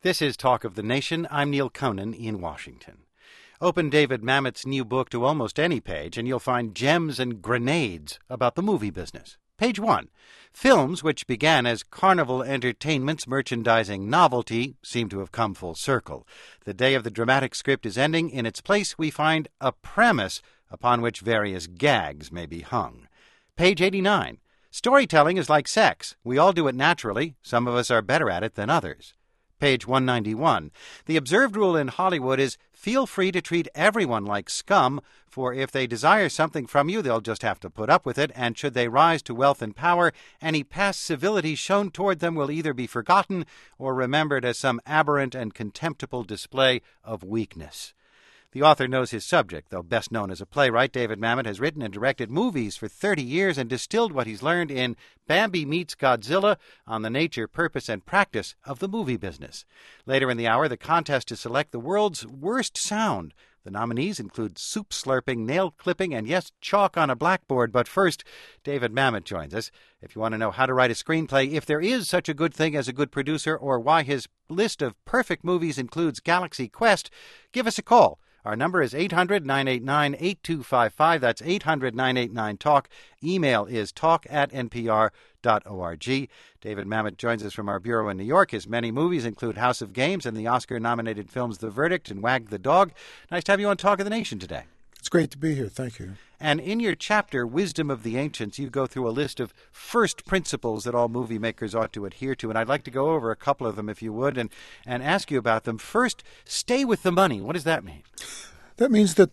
This is Talk of the Nation. I'm Neil Conan in Washington. Open David Mamet's new book to almost any page, and you'll find gems and grenades about the movie business. Page 1. Films, which began as carnival entertainment's merchandising novelty, seem to have come full circle. The day of the dramatic script is ending. In its place, we find a premise upon which various gags may be hung. Page 89. Storytelling is like sex. We all do it naturally. Some of us are better at it than others. Page 191. The observed rule in Hollywood is feel free to treat everyone like scum, for if they desire something from you, they'll just have to put up with it, and should they rise to wealth and power, any past civility shown toward them will either be forgotten or remembered as some aberrant and contemptible display of weakness. The author knows his subject. Though best known as a playwright, David Mamet has written and directed movies for 30 years and distilled what he's learned in Bambi Meets Godzilla on the nature, purpose, and practice of the movie business. Later in the hour, the contest to select the world's worst sound. The nominees include soup slurping, nail clipping, and yes, chalk on a blackboard. But first, David Mamet joins us. If you want to know how to write a screenplay, if there is such a good thing as a good producer, or why his list of perfect movies includes Galaxy Quest, give us a call. Our number is 800-989-8255. That's 800-989-TALK. Email is talk@npr.org. David Mamet joins us from our bureau in New York. His many movies include House of Games and the Oscar-nominated films The Verdict and Wag the Dog. Nice to have you on Talk of the Nation today. It's great to be here. Thank you. And in your chapter, Wisdom of the Ancients, you go through a list of first principles that all movie makers ought to adhere to. And I'd like to go over a couple of them, if you would, and ask you about them. First, stay with the money. What does that mean? That means that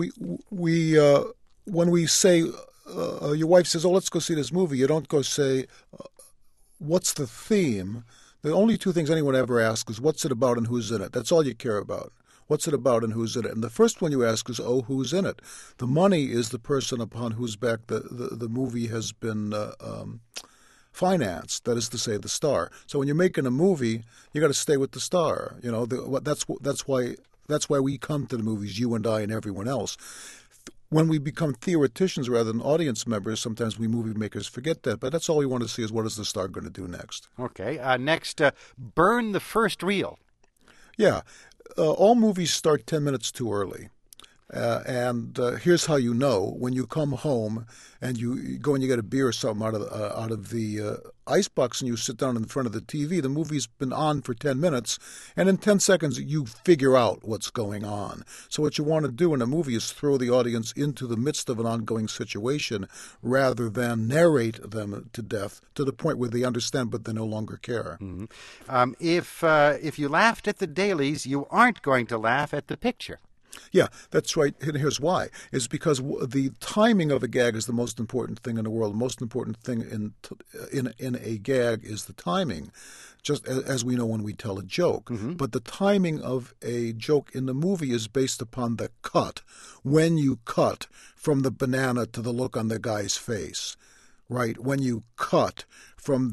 when we say, your wife says, let's go see this movie, you don't go say, what's the theme? The only two things anyone ever asks is, what's it about and who's in it? That's all you care about. What's it about and who's in it? And the first one you ask is, who's in it? The money is the person upon whose back the movie has been financed, that is to say, the star. So when you're making a movie, you got to stay with the star. You know, that's why we come to the movies, you and I and everyone else. When we become theoreticians rather than audience members, sometimes we movie makers forget that. But that's all we want to see is what is the star going to do next. Okay. Next, burn the first reel. Yeah. All movies start 10 minutes too early. And here's how you know. When you come home and you go and you get a beer or something out of the icebox and you sit down in front of the TV, the movie's been on for 10 minutes, and in 10 seconds you figure out what's going on. So what you want to do in a movie is throw the audience into the midst of an ongoing situation rather than narrate them to death to the point where they understand but they no longer care. Mm-hmm. If you laughed at the dailies, you aren't going to laugh at the picture. Yeah, that's right. And here's why. It's because the timing of a gag is the most important thing in the world. The most important thing in a gag is the timing, just as we know when we tell a joke. Mm-hmm. But the timing of a joke in the movie is based upon the cut. When you cut from the banana to the look on the guy's face. Right, when you cut from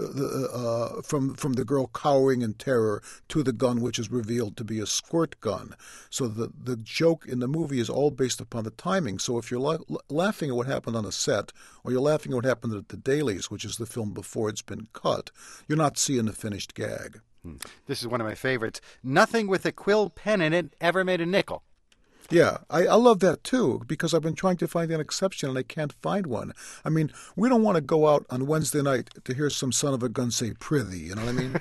from the girl cowering in terror to the gun, which is revealed to be a squirt gun. So the joke in the movie is all based upon the timing. So if you're laughing at what happened on a set, or you're laughing at what happened at the dailies, which is the film before it's been cut, you're not seeing the finished gag. This is one of my favorites. Nothing with a quill pen in it ever made a nickel. Yeah, I love that too, because I've been trying to find an exception and I can't find one. I mean, we don't want to go out on Wednesday night to hear some son of a gun say prithee, you know what I mean?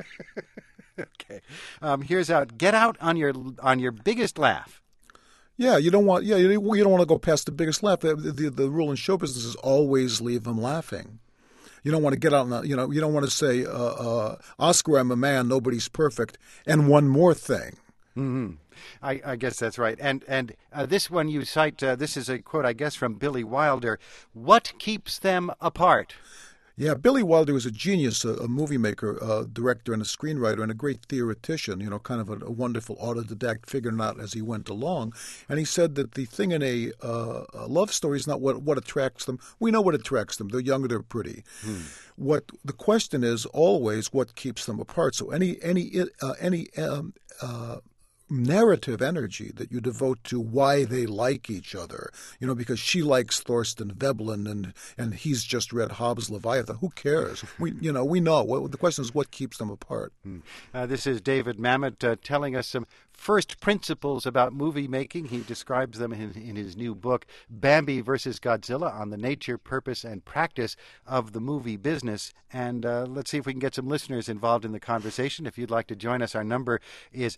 Okay. Here's out. Get out on your biggest laugh. Yeah, you don't want to go past the biggest laugh. The rule in show business is always leave them laughing. You don't want to get out and, you don't want to say, Oscar, I'm a man, nobody's perfect, and one more thing. Mm-hmm. I guess that's right. And this one you cite, this is a quote, I guess, from Billy Wilder. What keeps them apart? Yeah, Billy Wilder was a genius, a movie maker, director, and a screenwriter, and a great theoretician, kind of a wonderful autodidact, figuring out as he went along. And he said that the thing in a love story is not what attracts them. We know what attracts them. They're young, they're pretty. What the question is always what keeps them apart. So any narrative energy that you devote to why they like each other. Because she likes Thorsten Veblen and he's just read Hobbes' Leviathan. Who cares? We know. The question is what keeps them apart. This is David Mamet telling us some first principles about movie making. He describes them in his new book, Bambi versus Godzilla, on the nature, purpose, and practice of the movie business. And let's see if we can get some listeners involved in the conversation. If you'd like to join us, our number is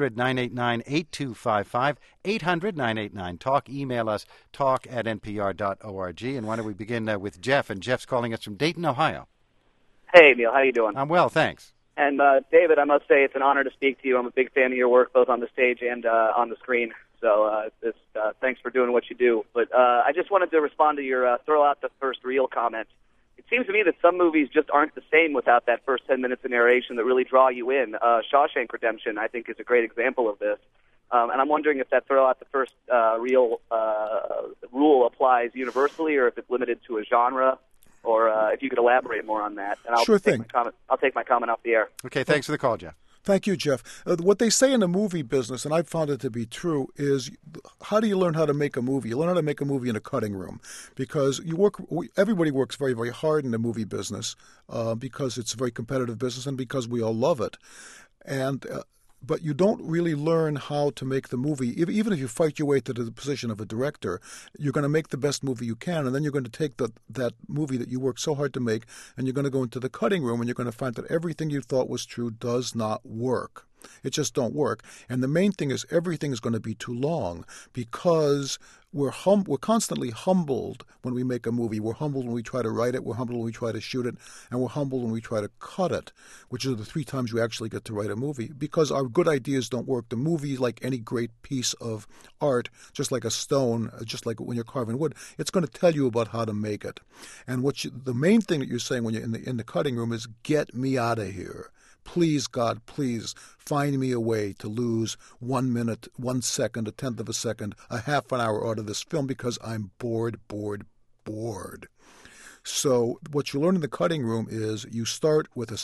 800-989-8255, 800-989-TALK. Email us, talk@npr.org. And why don't we begin with Jeff? And Jeff's calling us from Dayton, Ohio. Hey, Neil. How you doing? I'm well, thanks. And David, I must say it's an honor to speak to you. I'm a big fan of your work, both on the stage and on the screen. So thanks for doing what you do. But I just wanted to respond to your throw out the first reel comment. It seems to me that some movies just aren't the same without that first 10 minutes of narration that really draw you in. Shawshank Redemption, I think, is a great example of this. And I'm wondering if that throw out the first reel rule applies universally or if it's limited to a genre. Or if you could elaborate more on that. And Sure thing. I'll take my comment off the air. Okay, thanks for the call, Jeff. Thank you, Jeff. What they say in the movie business, and I've found it to be true, is how do you learn how to make a movie? You learn how to make a movie in a cutting room because everybody works very, very hard in the movie business because it's a very competitive business and because we all love it. But you don't really learn how to make the movie. Even if you fight your way to the position of a director, you're going to make the best movie you can, and then you're going to take that movie that you worked so hard to make, and you're going to go into the cutting room, and you're going to find that everything you thought was true does not work. It just don't work. And the main thing is everything is going to be too long because we're constantly humbled when we make a movie. We're humbled when we try to write it. We're humbled when we try to shoot it. And we're humbled when we try to cut it, which are the 3 times you actually get to write a movie because our good ideas don't work. The movie, like any great piece of art, just like a stone, just like when you're carving wood, it's going to tell you about how to make it. And the main thing that you're saying when you're in the cutting room is, get me out of here. Please, God, please find me a way to lose 1 minute, 1 second, a tenth of a second, a half an hour out of this film because I'm bored. So what you learn in the cutting room is you start with a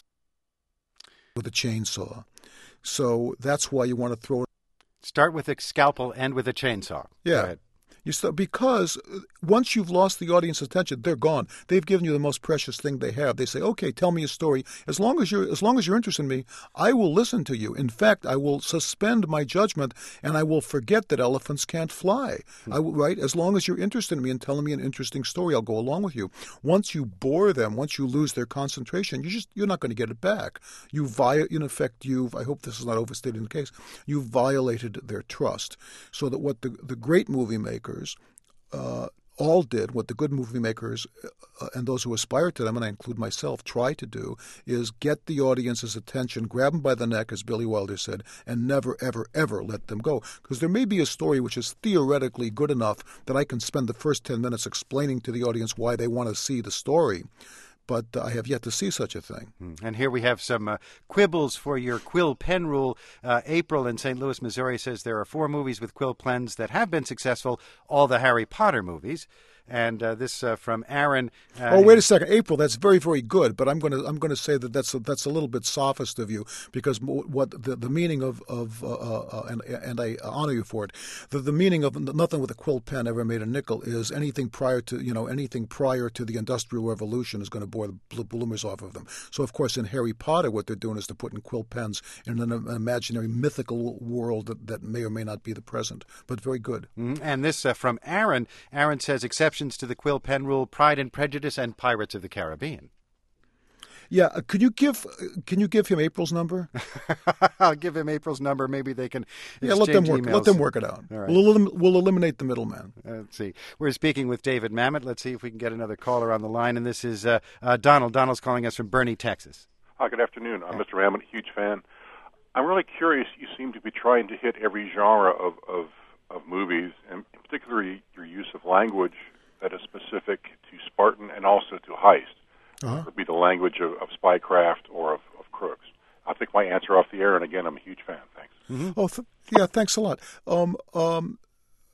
chainsaw. So that's why you want to Start with a scalpel, end with a chainsaw. Yeah. Because once you've lost the audience's attention, they're gone. They've given you the most precious thing they have. They say, "Okay, tell me a story. As long as you're interested in me, I will listen to you. In fact, I will suspend my judgment and I will forget that elephants can't fly. Right? As long as you're interested in me and telling me an interesting story, I'll go along with you. Once you bore them, once you lose their concentration, you're not going to get it back. I hope this is not overstating the case. You violated their trust. So that what the great movie makers all did, what the good movie makers and those who aspire to them, and I include myself, try to do, is get the audience's attention, grab them by the neck, as Billy Wilder said, and never, ever, ever let them go. Because there may be a story which is theoretically good enough that I can spend the first 10 minutes explaining to the audience why they want to see the story. But I have yet to see such a thing. And here we have some quibbles for your quill pen rule. April in St. Louis, Missouri says there are 4 movies with quill pens that have been successful, all the Harry Potter movies. And this from Aaron. Wait a second, April. That's very, very good. But I'm going to say that that's a little bit sophist of you because what the meaning of and I honor you for it. The meaning of nothing with a quill pen ever made a nickel is anything prior to the Industrial Revolution is going to bore the bloomers off of them. So of course in Harry Potter, what they're doing is they're putting quill pens in an imaginary mythical world that may or may not be the present. But very good. And this from Aaron. Aaron says exceptions to the quill pen rule: Pride and Prejudice and Pirates of the Caribbean. Yeah, can you give him April's number? I'll give him April's number. Maybe they can let them work. emails. Let them work it out. All right. We'll eliminate the middleman. Let's see. We're speaking with David Mamet. Let's see if we can get another caller on the line. And this is Donald. Donald's calling us from Boerne, Texas. Hi, good afternoon. I'm Mr. Mamet, huge fan. I'm really curious. You seem to be trying to hit every genre of movies, and particularly your use of language that is specific to Spartan and also to heist. It would be the language of spycraft or of crooks. I'll take my answer off the air, and again, I'm a huge fan. Thanks. Thanks a lot.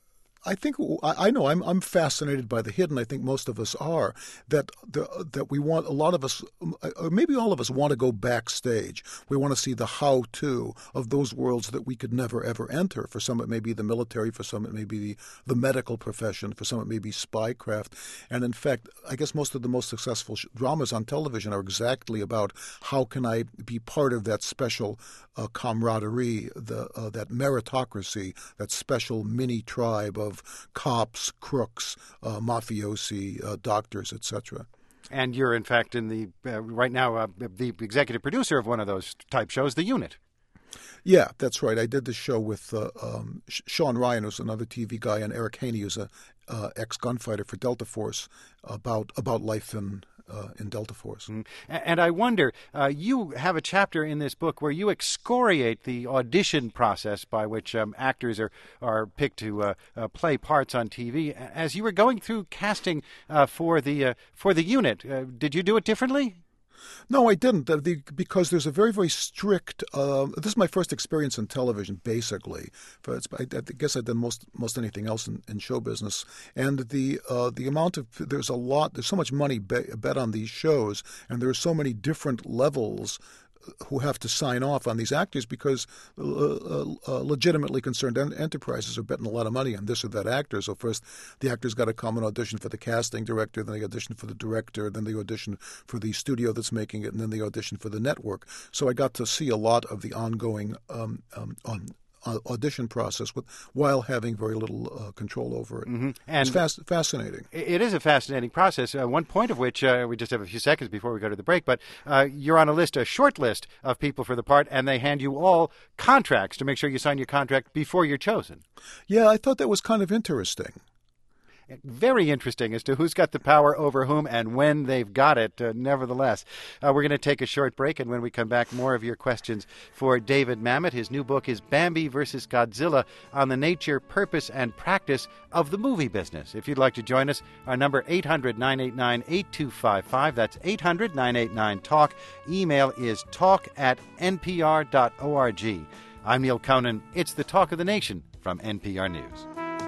I think I know I'm fascinated by the hidden. I think most of us are. That we want, a lot of us, or maybe all of us, want to go backstage. We want to see the how-to of those worlds that we could never ever enter. For some, it may be the military. For some, it may be the medical profession. For some, it may be spycraft. And in fact, I guess most of the most successful dramas on television are exactly about how can I be part of that special camaraderie, that meritocracy, that special mini tribe of cops, crooks, mafiosi, doctors, etc. And you're, in fact, in the right now the executive producer of one of those type shows, The Unit. Yeah, that's right. I did the show with Sean Ryan, who's another TV guy, and Eric Haney, who's a ex-gunfighter for Delta Force, about life in Delta Force. And I wonder, you have a chapter in this book where you excoriate the audition process by which actors are picked to play parts on TV. As you were going through casting for the Unit, did you do it differently? No, I didn't, because there's a very, very strict. This is my first experience in television, basically. I guess I've done most anything else in show business, and the amount of there's so much money bet on these shows, and there are so many different levels who have to sign off on these actors because legitimately concerned enterprises are betting a lot of money on this or that actor. So first, the actor's got to come and audition for the casting director, then they audition for the director, then they audition for the studio that's making it, and then they audition for the network. So I got to see a lot of the ongoing audition process while having very little control over it. Mm-hmm. And it's fascinating. It is a fascinating process, one point of which we just have a few seconds before we go to the break, but you're on a short list of people for the part, and they hand you all contracts to make sure you sign your contract before you're chosen. Yeah, I thought that was kind of interesting. Very interesting as to who's got the power over whom and when they've got it, nevertheless. We're going to take a short break, and when we come back, more of your questions for David Mamet. His new book is Bambi vs. Godzilla, on the nature, purpose, and practice of the movie business. If you'd like to join us, our number 800-989-8255. That's 800-989-TALK. Email is talk@npr.org. I'm Neil Conan. It's the Talk of the Nation from NPR News.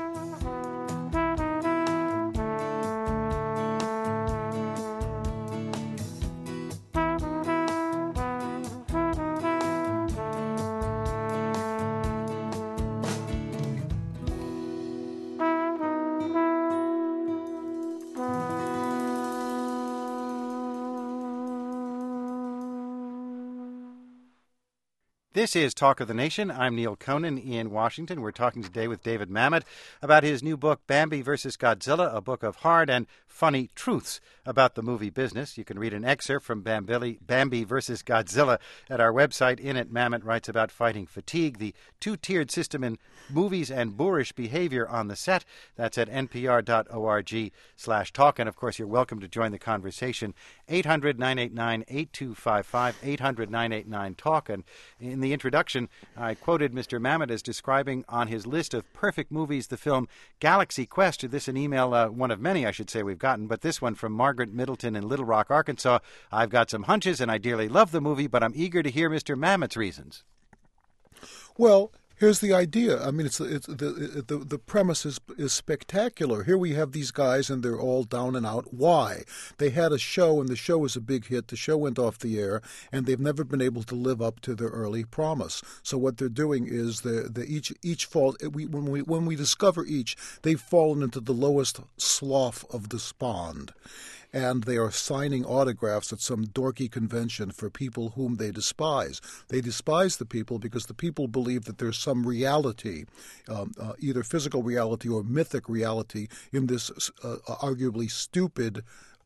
This is Talk of the Nation. I'm Neil Conan in Washington. We're talking today with David Mamet about his new book, Bambi vs. Godzilla, a book of hard and funny truths about the movie business. You can read an excerpt from Bambi vs. Godzilla at our website. In it, Mamet writes about fighting fatigue, the two-tiered system in movies, and boorish behavior on the set. That's at npr.org/talk. And, of course, you're welcome to join the conversation. 800-989-8255, 800-989-TALK. And in the introduction, I quoted Mr. Mamet as describing on his list of perfect movies the film Galaxy Quest. This an email, one of many, I should say, we've gotten, but this one from Margaret Middleton in Little Rock, Arkansas. I've got some hunches, and I dearly love the movie, but I'm eager to hear Mr. Mamet's reasons. Well, here's the idea. I mean, the premise is spectacular. Here we have these guys, and they're all down and out. Why? They had a show, and the show was a big hit. The show went off the air, and they've never been able to live up to their early promise. So what they're doing is they each fall. When we discover each, they've fallen into the lowest slough of despond. And they are signing autographs at some dorky convention for people whom they despise. They despise the people because the people believe that there's some reality, either physical reality or mythic reality, in this arguably stupid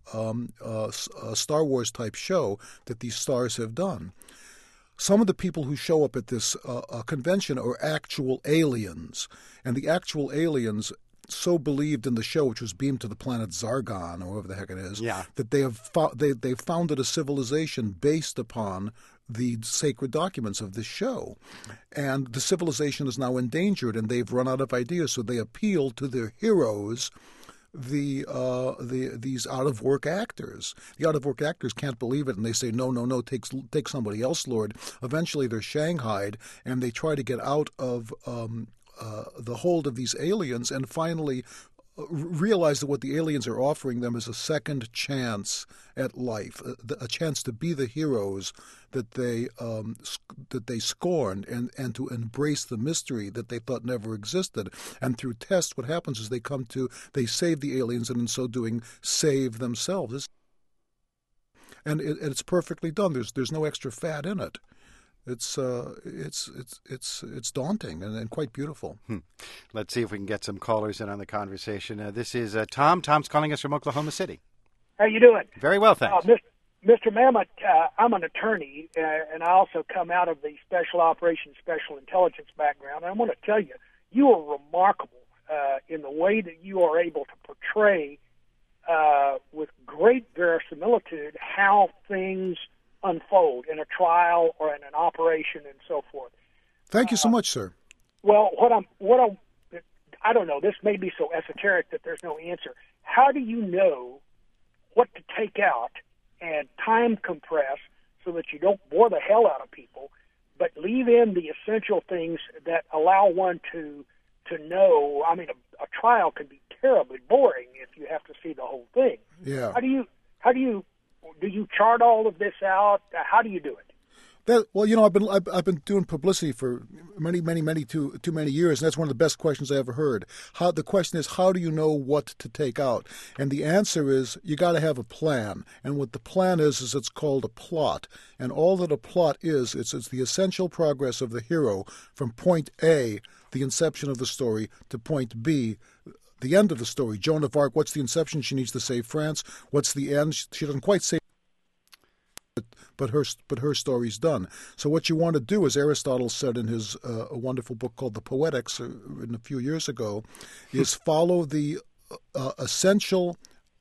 Star Wars-type show that these stars have done. Some of the people who show up at this convention are actual aliens, and the actual aliens so believed in the show, which was beamed to the planet Zargon, or whatever the heck it is, that they founded a civilization based upon the sacred documents of this show. And the civilization is now endangered, and they've run out of ideas, so they appeal to their heroes, these out-of-work actors. The out-of-work actors can't believe it, and they say, no, take somebody else, Lord. Eventually they're shanghaied, and they try to get out of the hold of these aliens, and finally realize that what the aliens are offering them is a second chance at life, a chance to be the heroes that they scorned, and to embrace the mystery that they thought never existed. And through tests, what happens is they save the aliens, and in so doing, save themselves. And it's perfectly done. There's no extra fat in it. It's daunting and quite beautiful. Let's see if we can get some callers in on the conversation. This is Tom. Tom's calling us from Oklahoma City. How you doing? Very well, thanks. Mr. Mamet, I'm an attorney, and I also come out of the special operations, special intelligence background. And I want to tell you, you are remarkable in the way that you are able to portray with great verisimilitude how things unfold in a trial or in an operation and so forth. Thank you so much, sir. Well, I don't know. This may be so esoteric that there's no answer. How do you know what to take out and time compress so that you don't bore the hell out of people, but leave in the essential things that allow one to know? I mean, a trial can be terribly boring if you have to see the whole thing. Yeah. Do you chart all of this out? How do you do it? I've been doing publicity for too many years, and that's one of the best questions I ever heard. The question is, how do you know what to take out? And the answer is, you got to have a plan. And what the plan is it's called a plot. And all that a plot is, it's the essential progress of the hero from point A, the inception of the story, to point B, the end of the story. Joan of Arc, what's the inception? She needs to save France. What's the end? She doesn't quite save, but her story's done. So what you want to do, as Aristotle said in his a wonderful book called The Poetics, written a few years ago, is follow the essential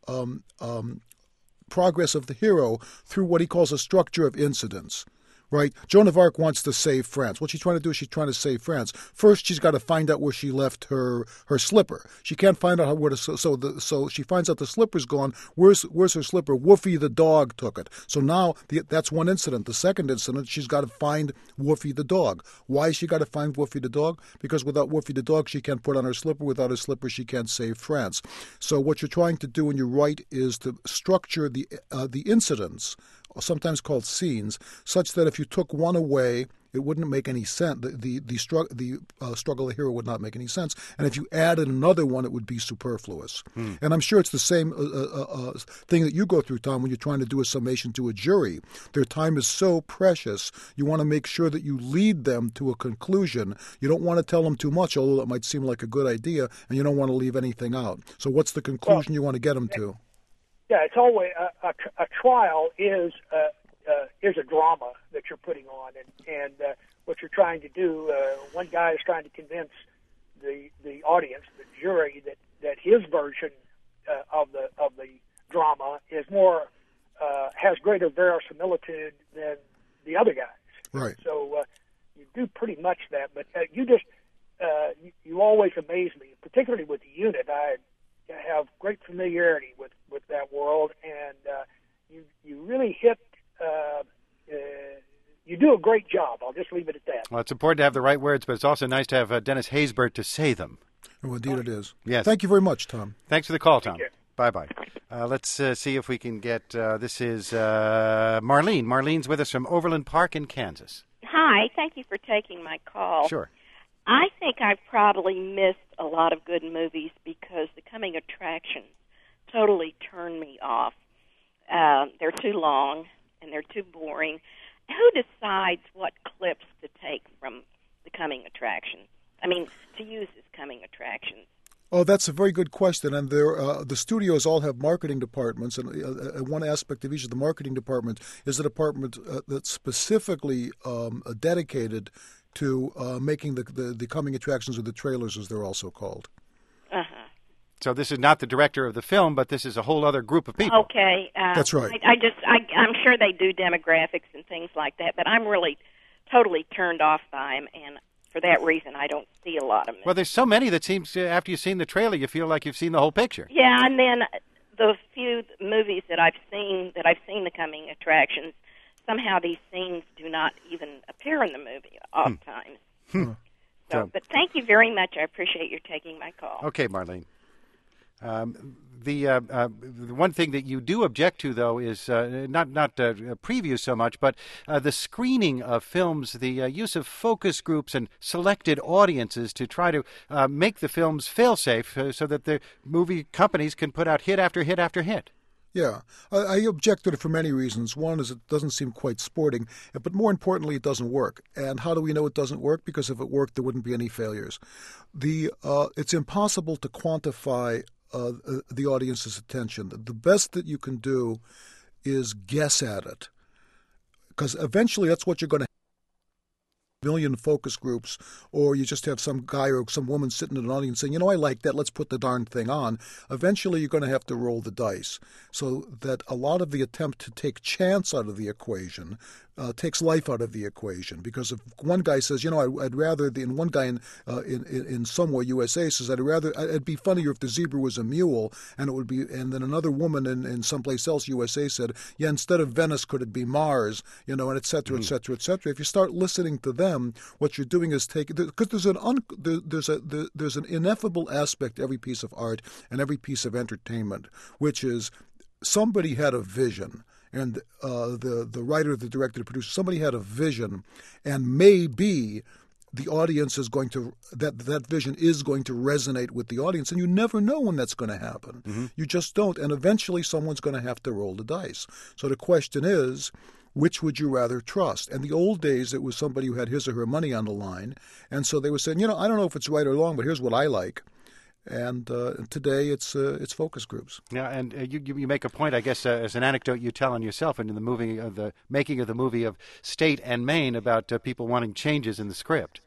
progress of the hero through what he calls a structure of incidents. Right? Joan of Arc wants to save France. What she's trying to do is she's trying to save France. First, she's got to find out where she left her slipper. She can't find out where to. So she finds out the slipper's gone. Where's her slipper? Woofy the dog took it. So now that's one incident. The second incident, she's got to find Woofy the dog. Why has she got to find Woofy the dog? Because without Woofy the dog, she can't put on her slipper. Without her slipper, she can't save France. So what you're trying to do when you write is to structure the incidents, sometimes called scenes, such that if you took one away, it wouldn't make any sense. The struggle of the hero would not make any sense. And if you added another one, it would be superfluous. And I'm sure it's the same thing that you go through, Tom, when you're trying to do a summation to a jury. Their time is so precious. You want to make sure that you lead them to a conclusion. You don't want to tell them too much, although it might seem like a good idea, and you don't want to leave anything out. So what's the conclusion you want to get them to? Yeah, it's always a trial is a drama that you're putting on, and what you're trying to do. One guy is trying to convince the audience, the jury, that his version of the drama is more has greater verisimilitude than the other guys. Right. So you do pretty much that, but you always amaze me, particularly with the unit. I have great familiarity with that world, and you really hit. You do a great job. I'll just leave it at that. Well, it's important to have the right words, but it's also nice to have Dennis Haysbert to say them. Oh, indeed it is. Yes. Thank you very much, Tom. Thanks for the call, Tom. Bye-bye. Let's see if we can get, this is Marlene. Marlene's with us from Overland Park in Kansas. Hi. Thank you for taking my call. Sure. I think I've probably missed a lot of good movies because the coming attractions totally turned me off. They're too long and they're too boring. Who decides what clips to take from the coming attractions? I mean, to use as coming attractions. Oh, that's a very good question. And the studios all have marketing departments, and one aspect of each of the marketing departments is a department that's specifically dedicated to making the coming attractions, or the trailers, as they're also called. Uh-huh. So this is not the director of the film, but this is a whole other group of people. Okay. That's right. I'm sure they do demographics and things like that, but I'm really totally turned off by them, and for that reason, I don't see a lot of them. Well, there's so many that seems, after you've seen the trailer, you feel like you've seen the whole picture. Yeah, and then the few movies that I've seen the coming attractions, somehow these scenes do not even appear in the movie oftentimes. But thank you very much. I appreciate your taking my call. Okay, Marlene. The one thing that you do object to, though, is not previews so much, but the screening of films, the use of focus groups and selected audiences to try to make the films fail-safe so that the movie companies can put out hit after hit after hit. Yeah, I object to it for many reasons. One is it doesn't seem quite sporting, but more importantly, it doesn't work. And how do we know it doesn't work? Because if it worked, there wouldn't be any failures. It's impossible to quantify the audience's attention. The best that you can do is guess at it, because eventually that's what you're going to million focus groups, or you just have some guy or some woman sitting in an audience saying, I like that, let's put the darn thing on. Eventually you're going to have to roll the dice. So that a lot of the attempt to take chance out of the equation takes life out of the equation. Because if one guy says, I'd rather, and one guy in Somewhere USA says, it'd be funnier if the zebra was a mule, and then another woman in someplace else USA said, instead of Venice, could it be Mars, and et cetera, et cetera, et cetera. If you start listening to them, what you're doing is because there's an ineffable aspect to every piece of art and every piece of entertainment, which is somebody had a vision. And the writer, the director, the producer, somebody had a vision, and maybe the audience is going to that vision is going to resonate with the audience, and you never know when that's going to happen. Mm-hmm. You just don't, and eventually someone's going to have to roll the dice. So the question is, which would you rather trust? And the old days, it was somebody who had his or her money on the line, and so they were saying, I don't know if it's right or wrong, but here's what I like. And today it's focus groups. Yeah, and you make a point, I guess, as an anecdote you tell on yourself and in the making of the movie of State and Maine about people wanting changes in the script.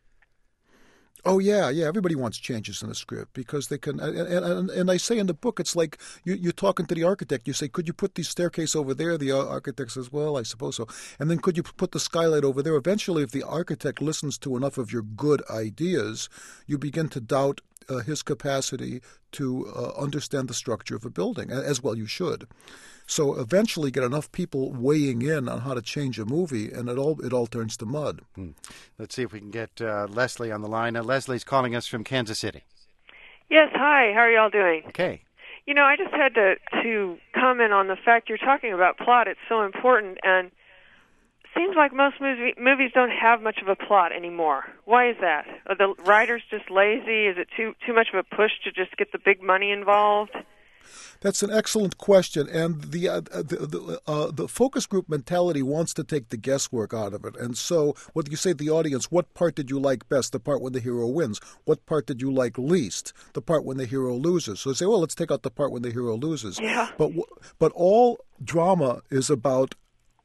Oh yeah. Everybody wants changes in the script because they can. And I say in the book, it's like you're talking to the architect. You say, "Could you put the staircase over there?" The architect says, "Well, I suppose so." And then, "Could you put the skylight over there?" Eventually, if the architect listens to enough of your good ideas, you begin to doubt his capacity to understand the structure of a building, as well you should. So eventually get enough people weighing in on how to change a movie, and it all turns to mud. Let's see if we can get Leslie on the line. Leslie's calling us from Kansas City. Yes, hi. How are y'all doing? Okay. I just had to comment on the fact you're talking about plot. It's so important, and seems like most movies don't have much of a plot anymore. Why is that? Are the writers just lazy? Is it too much of a push to just get the big money involved? That's an excellent question, and the focus group mentality wants to take the guesswork out of it. And so, what you say to the audience, what part did you like best? The part when the hero wins. What part did you like least? The part when the hero loses. So they say, well, let's take out the part when the hero loses. Yeah. But all drama is about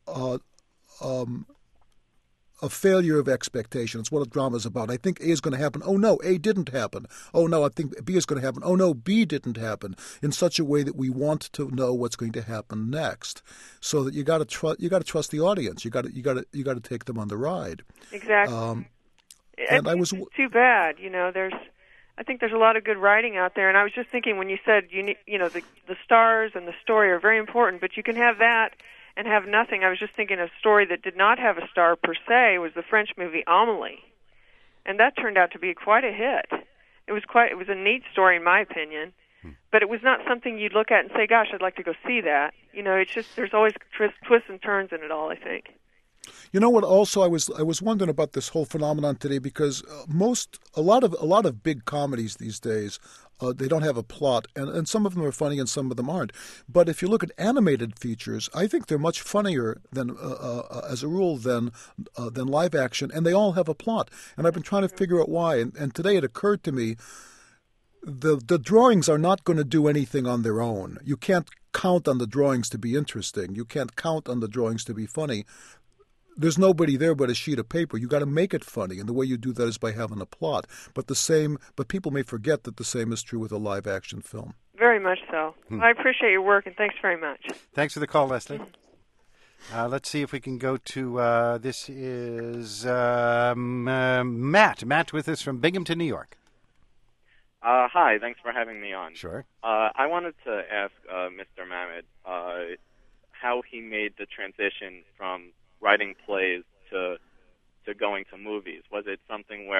a failure of expectation. It's what a drama is about. I think A is going to happen. Oh, no, A didn't happen. Oh, no, I think B is going to happen. Oh, no, B didn't happen, in such a way that we want to know what's going to happen next. So that you got to trust the audience. You got to take them on the ride. Exactly. And it's too bad. I think there's a lot of good writing out there. And I was just thinking when you said the stars and the story are very important, but you can have that and have nothing. I was just thinking a story that did not have a star per se was the French movie Amélie, and that turned out to be quite a hit. It was a neat story in my opinion, but it was not something you'd look at and say, "Gosh, I'd like to go see that." It's just there's always twists and turns in it all, I think. You know what? Also, I was wondering about this whole phenomenon today because a lot of big comedies these days, they don't have a plot, and some of them are funny and some of them aren't. But if you look at animated features, I think they're much funnier than, as a rule, than live action, and they all have a plot. And I've been trying to figure out why. And today it occurred to me, the drawings are not going to do anything on their own. You can't count on the drawings to be interesting. You can't count on the drawings to be funny. There's nobody there but a sheet of paper. You got to make it funny, and the way you do that is by having a plot. But people may forget that the same is true with a live action film. Very much so. I appreciate your work, and thanks very much. Thanks for the call, Leslie. Let's see if we can go to this is Matt. Matt with us from Binghamton, New York. Hi, thanks for having me on. Sure. I wanted to ask Mr. Mamet how he made the transition from writing plays to going to movies. Was it something where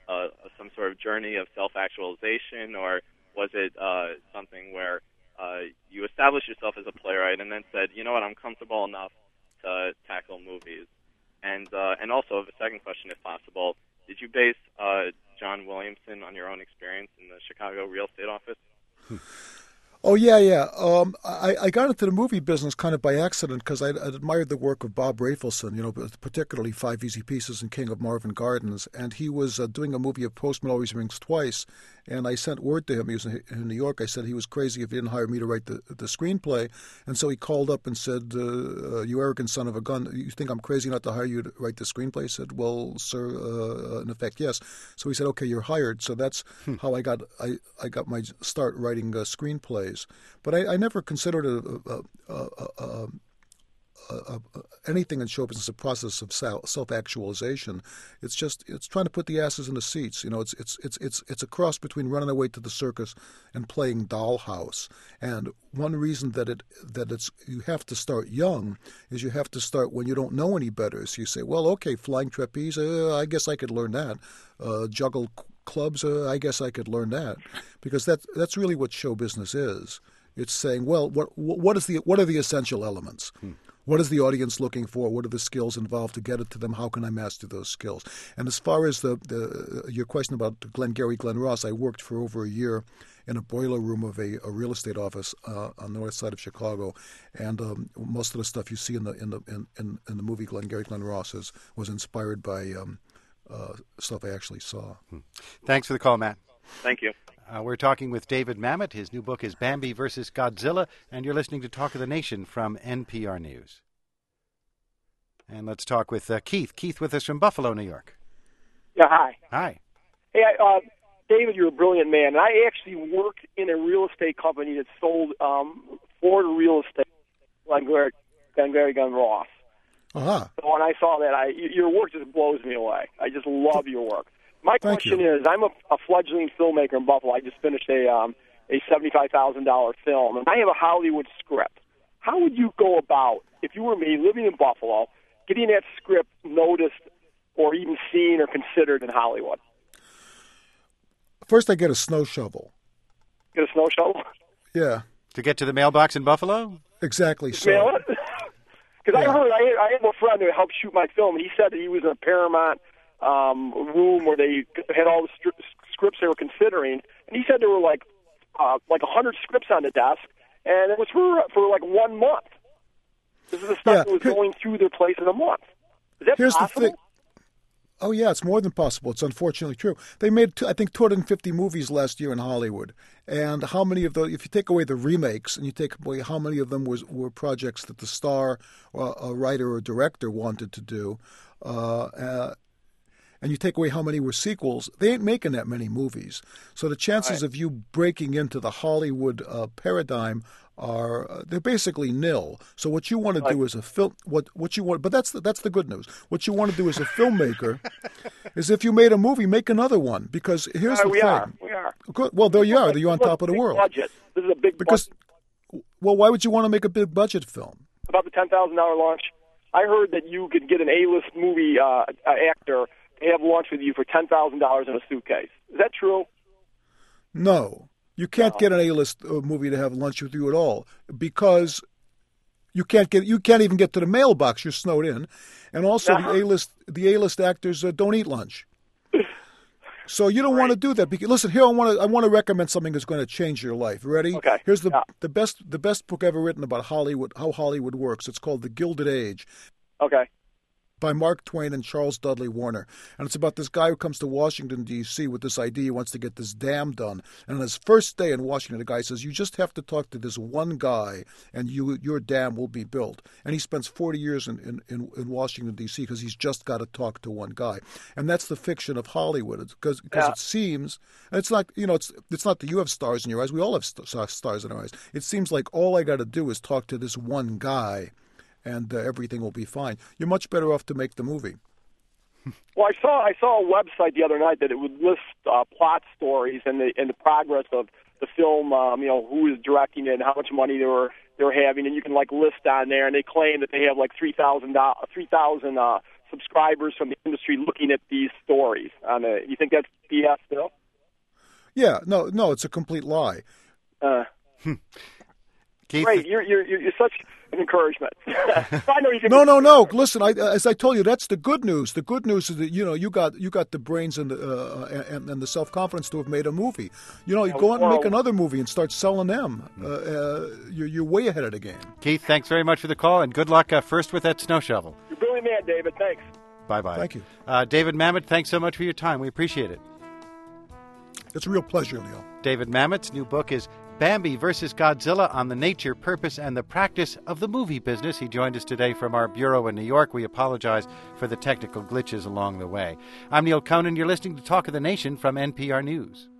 some sort of journey of self-actualization, or was it something where you established yourself as a playwright and then said, you know what, I'm comfortable enough to tackle movies? And also, the second question, if possible, did you base John Williamson on your own experience in the Chicago real estate office? Oh, yeah. I got into the movie business kind of by accident because I admired the work of Bob Rafelson, particularly 5 Easy Pieces and King of Marvin Gardens. And he was doing a movie of Postman Always Rings Twice. And I sent word to him. He was in New York. I said he was crazy if he didn't hire me to write the screenplay. And so he called up and said, you arrogant son of a gun, you think I'm crazy not to hire you to write the screenplay? I said, well, sir, in effect, yes. So he said, okay, you're hired. So that's how I got my start writing screenplays. But I never considered anything in show business a process of self-actualization. It's trying to put the asses in the seats. It's a cross between running away to the circus and playing dollhouse. And one reason that you have to start young is you have to start when you don't know any better. So you say, well, okay, flying trapeze, I guess I could learn that. Juggle clubs, I guess I could learn that, because that's really what show business is. It's saying, well, what are the essential elements? What is the audience looking for? What are the skills involved to get it to them? How can I master those skills? And as far as your question about Glengarry Glen Ross, I worked for over a year in a boiler room of a real estate office on the north side of Chicago, and most of the stuff you see in the movie Glengarry Glen Ross was inspired by stuff I actually saw. Thanks for the call, Matt. Thank you. We're talking with David Mamet. His new book is Bambi vs. Godzilla, and you're listening to Talk of the Nation from NPR News. And let's talk with Keith. Keith with us from Buffalo, New York. Yeah, hi. Hi. Hey, David, you're a brilliant man. And I actually worked in a real estate company that sold Florida real estate, Glengarry Glen Ross. Uh-huh. So when I saw that, your work just blows me away. I just love your work. My question is, I'm a fledgling filmmaker in Buffalo. I just finished a $75,000 film, and I have a Hollywood script. How would you go about, if you were me, living in Buffalo, getting that script noticed or even seen or considered in Hollywood? First, I get a snow shovel. Get a snow shovel? Yeah. To get to the mailbox in Buffalo? Exactly so. Mail it? Because I heard, I have a friend who helped shoot my film, and he said that he was in a Paramount room where they had all the scripts they were considering, and he said there were like 100 scripts on the desk, and it was for like 1 month. This is the stuff that was going through their place in a month. Is that possible? The thing. Oh, yeah, it's more than possible. It's unfortunately true. They made, I think, 250 movies last year in Hollywood. And how many of those, if you take away the remakes and you take away how many of them were projects that the star, or a writer or director wanted to do, and you take away how many were sequels, they ain't making that many movies. So the chances of you breaking into the Hollywood paradigm they're basically nil. So what you want to do as a film, what you want, but that's the good news. What you want to do as a filmmaker is, if you made a movie, make another one. Because here's the thing. We are. Good. Well, there you are. You're on top of the world. Budget. This is a big budget. Well, why would you want to make a big budget film? About the $10,000 launch, I heard that you could get an A-list movie actor to have lunch with you for $10,000 in a suitcase. Is that true? No. You can't get an A-list movie to have lunch with you at all, because you can't even get to the mailbox. You're snowed in, and also the A-list actors don't eat lunch. So you don't want to do that. Because, listen, here I want to recommend something that's going to change your life. Ready? Okay. Here's the best book ever written about Hollywood, how Hollywood works. It's called The Gilded Age. Okay. By Mark Twain and Charles Dudley Warner. And it's about this guy who comes to Washington, D.C. with this idea he wants to get this dam done. And on his first day in Washington, the guy says, you just have to talk to this one guy and your dam will be built. And he spends 40 years in Washington, D.C. because he's just got to talk to one guy. And that's the fiction of Hollywood, because it seems, and it's not, it's not that you have stars in your eyes. We all have stars in our eyes. It seems like all I got to do is talk to this one guy, and everything will be fine. You're much better off to make the movie. Well, I saw a website the other night that it would list plot stories and the progress of the film. Who is directing it and how much money they were having, and you can list on there. And they claim that they have like 3,000 subscribers from the industry looking at these stories. You think that's BS, Bill? Yeah, no, it's a complete lie. Keith, great, you're such an encouragement. I know you can No. Listen, as I told you, that's the good news. The good news is that you got the brains and the self-confidence to have made a movie. You go out and make another movie and start selling them. You're way ahead of the game. Keith, thanks very much for the call, and good luck first with that snow shovel. You're a brilliant man, David. Thanks. Bye-bye. Thank you. David Mamet, thanks so much for your time. We appreciate it. It's a real pleasure, Neil. David Mamet's new book is Bambi vs. Godzilla on the nature, purpose, and the practice of the movie business. He joined us today from our bureau in New York. We apologize for the technical glitches along the way. I'm Neil Conan. You're listening to Talk of the Nation from NPR News.